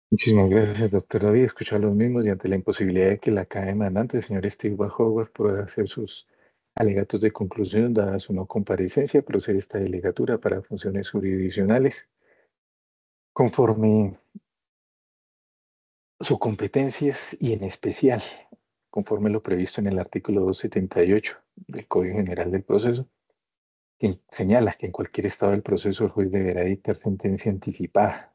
Muchísimas gracias, doctor David. Escuchar los mismos y ante la imposibilidad de que la cadena demandante, el señor Steve Howard, pueda hacer sus alegatos de conclusión, dada su no comparecencia, procede esta delegatura para funciones jurisdiccionales conforme sus competencias y en especial conforme lo previsto en el artículo 278 del Código General del Proceso, que señala que en cualquier estado del proceso el juez deberá dictar sentencia anticipada,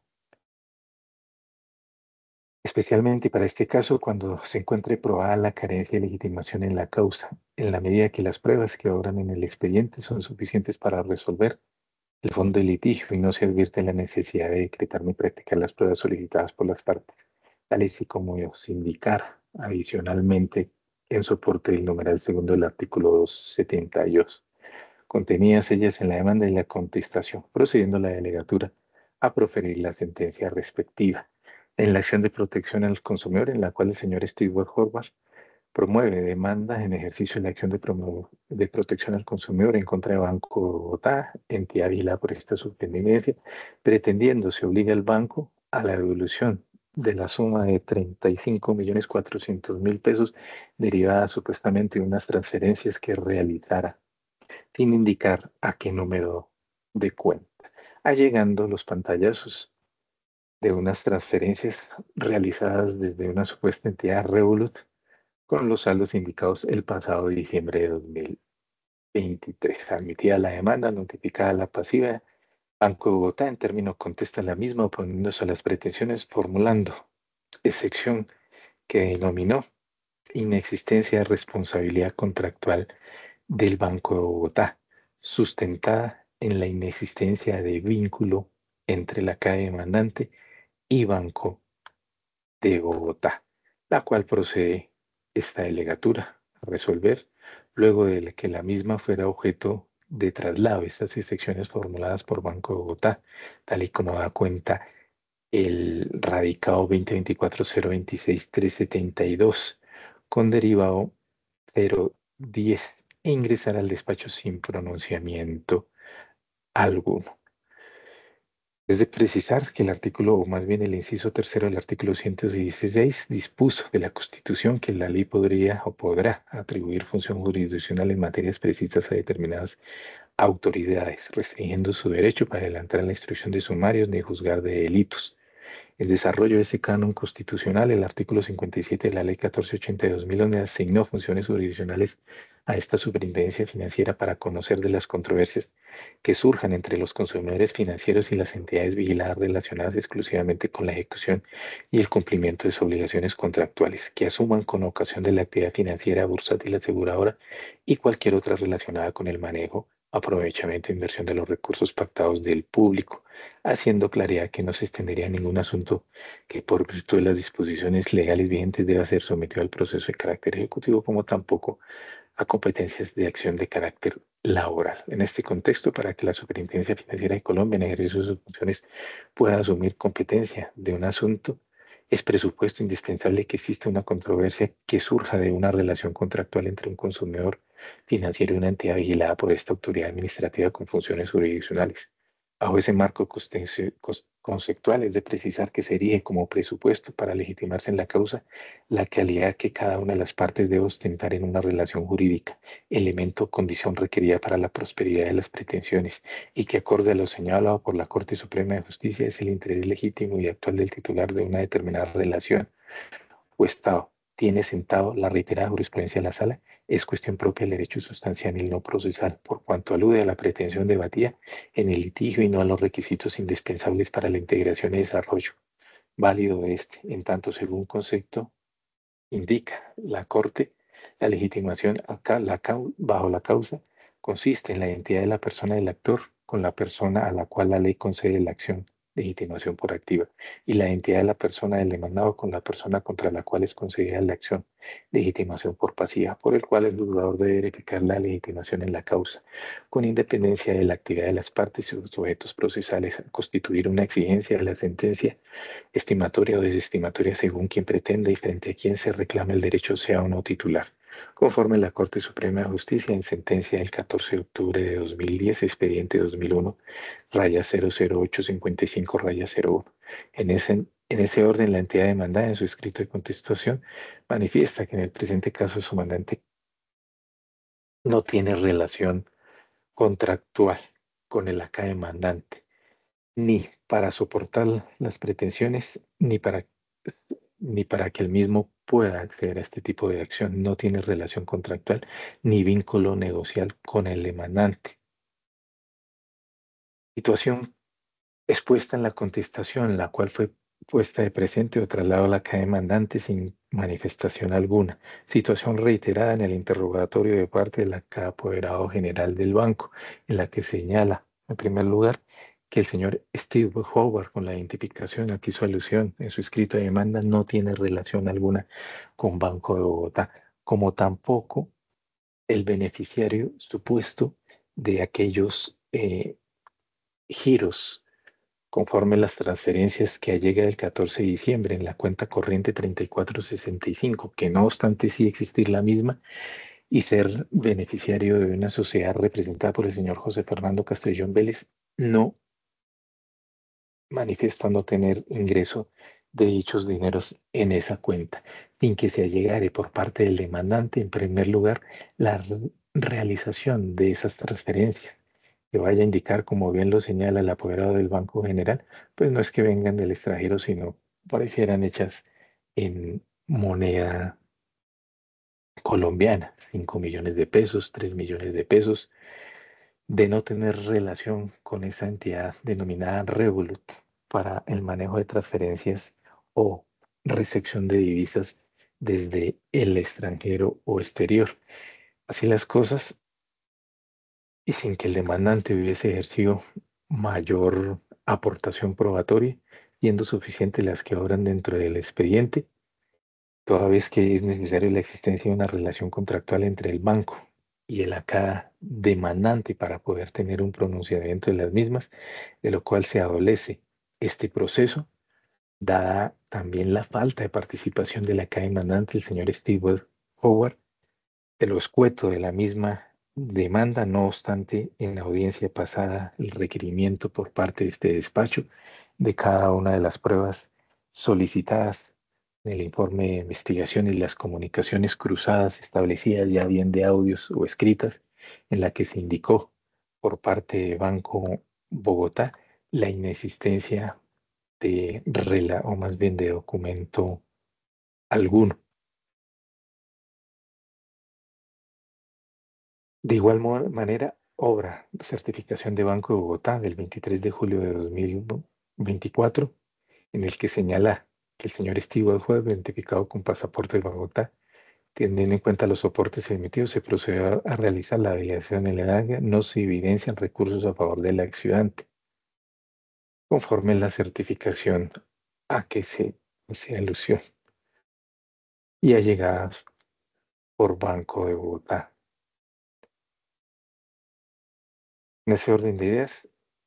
especialmente para este caso cuando se encuentre probada la carencia de legitimación en la causa, en la medida que las pruebas que obran en el expediente son suficientes para resolver el fondo del litigio y no se advierte la necesidad de decretar ni practicar las pruebas solicitadas por las partes, tales y como se indicar adicionalmente en soporte del numeral segundo del artículo 272, contenidas ellas en la demanda y la contestación, procediendo la delegatura a proferir la sentencia respectiva. En la acción de protección al consumidor, en la cual el señor Stewart Horvath promueve demanda en ejercicio de la acción de protección al consumidor en contra de Banco de Bogotá, entidad vigilada por esta superintendencia, pretendiendo se obliga al banco a la devolución de la suma de 35.400.000 pesos derivada supuestamente de unas transferencias que realizara sin indicar a qué número de cuenta, allegando los pantallazos de unas transferencias realizadas desde una supuesta entidad Revolut con los saldos indicados el pasado diciembre de 2023. Admitida la demanda, notificada la pasiva, Banco de Bogotá en términos contesta la misma oponiéndose a las pretensiones, formulando excepción que denominó inexistencia de responsabilidad contractual del Banco de Bogotá, sustentada en la inexistencia de vínculo entre la calle demandante y Banco de Bogotá, la cual procede esta delegatura a resolver luego de que la misma fuera objeto de traslado, estas excepciones formuladas por Banco de Bogotá, tal y como da cuenta el radicado 2024-026-372, con derivado 010 e ingresar al despacho sin pronunciamiento alguno. Es de precisar que el artículo, o más bien el inciso tercero del artículo 116, dispuso de la Constitución que la ley podría o podrá atribuir función jurisdiccional en materias precisas a determinadas autoridades, restringiendo su derecho para adelantar la instrucción de sumarios ni juzgar de delitos. En desarrollo de ese canon constitucional, el artículo 57 de la Ley 1480 de 2011 asignó funciones jurisdiccionales a esta superintendencia financiera para conocer de las controversias que surjan entre los consumidores financieros y las entidades vigiladas relacionadas exclusivamente con la ejecución y el cumplimiento de sus obligaciones contractuales que asuman con ocasión de la actividad financiera, bursátil, aseguradora y cualquier otra relacionada con el manejo, aprovechamiento e inversión de los recursos pactados del público, haciendo claridad que no se extendería ningún asunto que por virtud de las disposiciones legales vigentes deba ser sometido al proceso de carácter ejecutivo, como tampoco a competencias de acción de carácter laboral. En este contexto, para que la Superintendencia Financiera de Colombia, en ejercicio de sus funciones, pueda asumir competencia de un asunto, es presupuesto indispensable que exista una controversia que surja de una relación contractual entre un consumidor financiero y una entidad vigilada por esta autoridad administrativa con funciones jurisdiccionales. Bajo ese marco conceptual es de precisar que se erige como presupuesto para legitimarse en la causa la calidad que cada una de las partes debe ostentar en una relación jurídica, elemento o condición requerida para la prosperidad de las pretensiones, y que acorde a lo señalado por la Corte Suprema de Justicia es el interés legítimo y actual del titular de una determinada relación o Estado. Tiene sentado la reiterada jurisprudencia de la Sala, es cuestión propia del derecho sustancial y no procesal, por cuanto alude a la pretensión debatida en el litigio y no a los requisitos indispensables para la integración y desarrollo válido de este, en tanto según concepto indica la Corte, la legitimación bajo la causa consiste en la identidad de la persona del actor con la persona a la cual la ley concede la acción, legitimación por activa, y la identidad de la persona del demandado con la persona contra la cual es concedida la acción, legitimación por pasiva, por el cual el juzgador debe verificar la legitimación en la causa, con independencia de la actividad de las partes y sus sujetos procesales, constituir una exigencia de la sentencia estimatoria o desestimatoria según quien pretenda y frente a quien se reclame el derecho sea o no titular, conforme la Corte Suprema de Justicia en sentencia del 14 de octubre de 2010, expediente 2001, raya 00855, raya 01. En ese En ese orden, la entidad demandada en su escrito de contestación manifiesta que en el presente caso su mandante no tiene relación contractual con el acá demandante, ni para soportar las pretensiones, ni para que el mismo pueda acceder a este tipo de acción. No tiene relación contractual ni vínculo negocial con el demandante. Situación expuesta en la contestación, la cual fue puesta de presente o traslado a la caja demandante sin manifestación alguna. Situación reiterada en el interrogatorio de parte del apoderado general del banco, en la que señala, en primer lugar, que el señor Steve Howard, con la identificación aquí su alusión en su escrito de demanda, no tiene relación alguna con Banco de Bogotá, como tampoco el beneficiario supuesto de aquellos giros conforme las transferencias que llega del 14 de diciembre en la cuenta corriente 3465, que no obstante sí existir la misma y ser beneficiario de una sociedad representada por el señor José Fernando Castrillón Vélez, no manifiesta no tener ingreso de dichos dineros en esa cuenta, sin que se allegare por parte del demandante, en primer lugar, la realización de esas transferencias que vaya a indicar, como bien lo señala el apoderado del Banco General, pues no es que vengan del extranjero, sino parecieran hechas en moneda colombiana, 5 millones de pesos, 3 millones de pesos, de no tener relación con esa entidad denominada Revolut para el manejo de transferencias o recepción de divisas desde el extranjero o exterior. Así las cosas, y sin que el demandante hubiese ejercido mayor aportación probatoria, siendo suficientes las que obran dentro del expediente, toda vez que es necesario la existencia de una relación contractual entre el banco y el acá demandante para poder tener un pronunciamiento de las mismas, de lo cual se adolece este proceso, dada también la falta de participación del acá demandante, el señor Steve Howard, de lo escueto de la misma demanda. No obstante, en la audiencia pasada, el requerimiento por parte de este despacho de cada una de las pruebas solicitadas en el informe de investigación y las comunicaciones cruzadas establecidas, ya bien de audios o escritas, en la que se indicó por parte de Banco Bogotá la inexistencia de o más bien de documento alguno. De igual manera, obra certificación de Banco de Bogotá del 23 de julio de 2024, en el que señala que el señor Steve fue identificado con pasaporte de Bogotá. Teniendo en cuenta los soportes emitidos, se procedió a realizar la validación en el área. No se evidencian recursos a favor del exciudante, conforme la certificación a que se hace alusión y allegadas por Banco de Bogotá. En ese orden de ideas,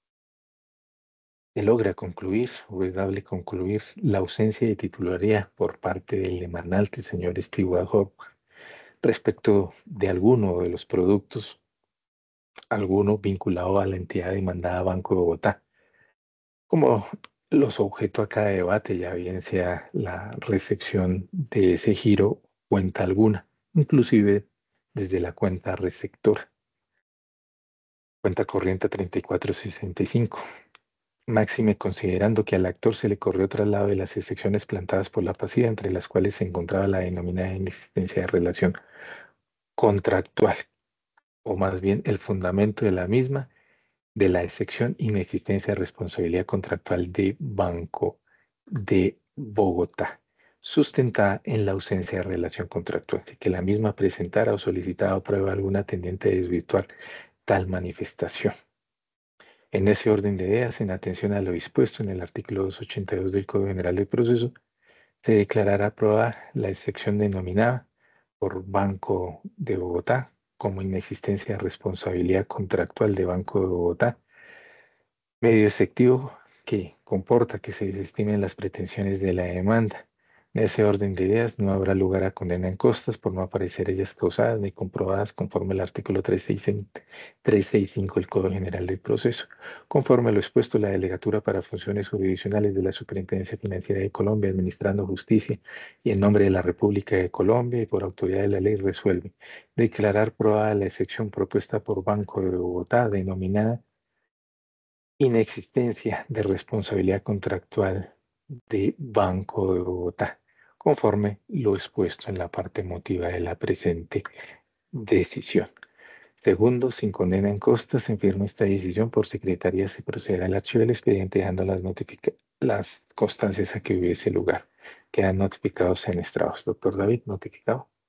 se logra concluir o es dable concluir la ausencia de titularidad por parte del demandante, señor Stewart Hawk, respecto de alguno de los productos, alguno vinculado a la entidad demandada Banco de Bogotá, como los objeto acá de debate, ya bien sea la recepción de ese giro, cuenta alguna, inclusive desde la cuenta receptora, cuenta corriente 3465. Máxime considerando que al actor se le corrió traslado de las excepciones plantadas por la pasiva, entre las cuales se encontraba la denominada inexistencia de relación contractual, o más bien el fundamento de la misma, de la excepción inexistencia de responsabilidad contractual de Banco de Bogotá, sustentada en la ausencia de relación contractual, y que la misma presentara o solicitara prueba alguna tendiente a desvirtuar tal manifestación. En ese orden de ideas, en atención a lo dispuesto en el artículo 282 del Código General del Proceso, se declarará aprobada la excepción denominada por Banco de Bogotá como inexistencia de responsabilidad contractual de Banco de Bogotá, medio efectivo que comporta que se desestimen las pretensiones de la demanda, En ese orden de ideas, no habrá lugar a condena en costas por no aparecer ellas causadas ni comprobadas conforme al artículo 365 del Código General del Proceso. Conforme a lo expuesto, la Delegatura para Funciones Jurisdiccionales de la Superintendencia Financiera de Colombia, administrando justicia y en nombre de la República de Colombia y por autoridad de la ley, resuelve declarar probada la excepción propuesta por Banco de Bogotá, denominada inexistencia de responsabilidad contractual de Banco de Bogotá, conforme lo expuesto en la parte emotiva de la presente decisión. Segundo, sin condena en costas, se firma esta decisión por secretaría, se procederá al archivo del expediente dejando las constancias a que hubiese lugar. Quedan notificados en estrados. Doctor David, notificado.